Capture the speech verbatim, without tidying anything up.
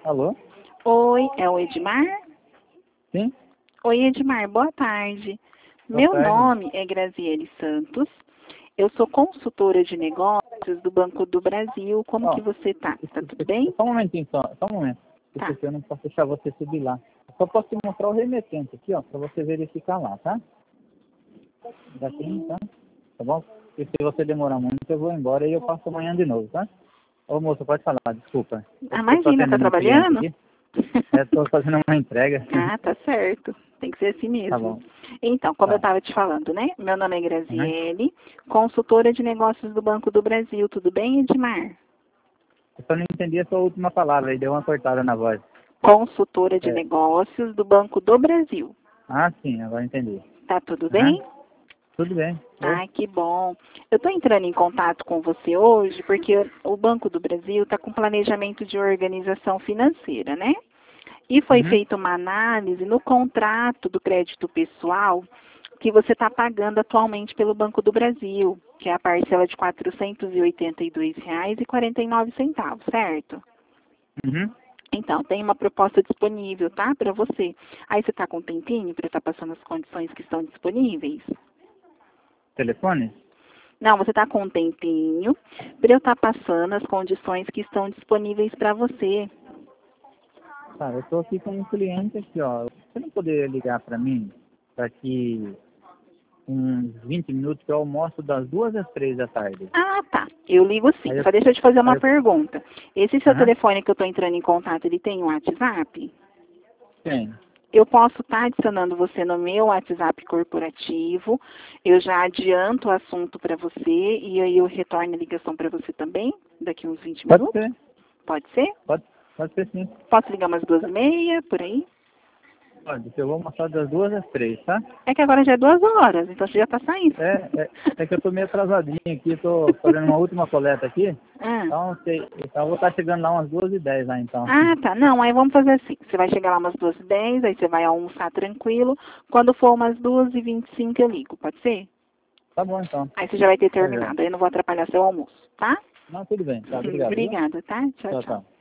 Alô? Oi, é o Edmar? Sim? Oi, Edmar, boa tarde. Boa Meu tarde. nome é Graziele Santos. Eu sou consultora de negócios do Banco do Brasil. Como Ó, que você tá? Tá isso- tudo isso- bem? só um momentinho, só, só um momento. Isso Tá. aqui eu não posso deixar você subir lá. Eu só posso te mostrar o remetente aqui, ó, pra você verificar lá, tá? Daqui, tá? Tá bom? E se você demorar muito, eu vou embora e eu passo amanhã de novo, tá? Ô, moço, pode falar, desculpa. Ah, Eu tô só imagina, tá atendendo um cliente trabalhando? aqui. É, tô fazendo uma entrega. Ah, tá certo. Tem que ser assim Tá mesmo. bom. Então, como eu Tá. estava te falando, né? Meu nome é Uhum. Graziele, consultora de negócios do Banco do Brasil. Tudo bem, Edmar? Eu só não entendi a sua última palavra aí, deu uma cortada na voz. Consultora de É. negócios do Banco do Brasil. Ah, sim, agora entendi. Tá tudo Aham. bem? Tudo bem. Oi? Ai, que bom. Eu estou entrando em contato com você hoje porque o Banco do Brasil está com planejamento de organização financeira, né? E foi Uhum. feita uma análise no contrato do crédito pessoal que você está pagando atualmente pelo Banco do Brasil, que é a parcela de quatrocentos e oitenta e dois reais e quarenta e nove centavos, certo? Uhum. Então, tem uma proposta disponível, tá? Para você. Aí você está com um tempinho para estar passando as condições que estão disponíveis? Telefone? Não, você está com um tempinho para eu estar passando as condições que estão disponíveis para você. Tá, eu tô aqui com um cliente aqui, ó. Você não poderia ligar para mim daqui uns vinte minutos que eu almoço das duas às três da tarde? Ah, tá. Eu ligo sim. Aí eu... Só deixa eu te fazer Aí uma eu... pergunta. Esse seu Aham. telefone que eu estou entrando em contato, ele tem um WhatsApp? Tem. Eu posso estar adicionando você no meu WhatsApp corporativo. Eu já adianto o assunto para você e aí eu retorno a ligação para você também, daqui uns vinte Pode minutos. ser. Pode ser? Pode, pode ser sim. Posso ligar umas duas e meia, por aí? Pode. Eu vou almoçar das duas às três, tá? É que agora já é duas horas, então você já está saindo. É, é, é que eu tô meio atrasadinho aqui, tô fazendo uma última coleta aqui. Ah. Então, sei, então eu vou estar chegando lá umas duas e dez lá, então. Ah, tá. Não, aí vamos fazer assim. Você vai chegar lá umas duas e dez, aí você vai almoçar tranquilo. Quando for umas duas e vinte e cinco eu ligo, pode ser? Tá bom, então. Aí você já vai ter Tá, joia. terminado, aí eu não vou atrapalhar seu almoço, tá? Não, tudo bem. Tá, obrigado, viu? Obrigada, tá? Tchau, Tchau, tchau. tchau.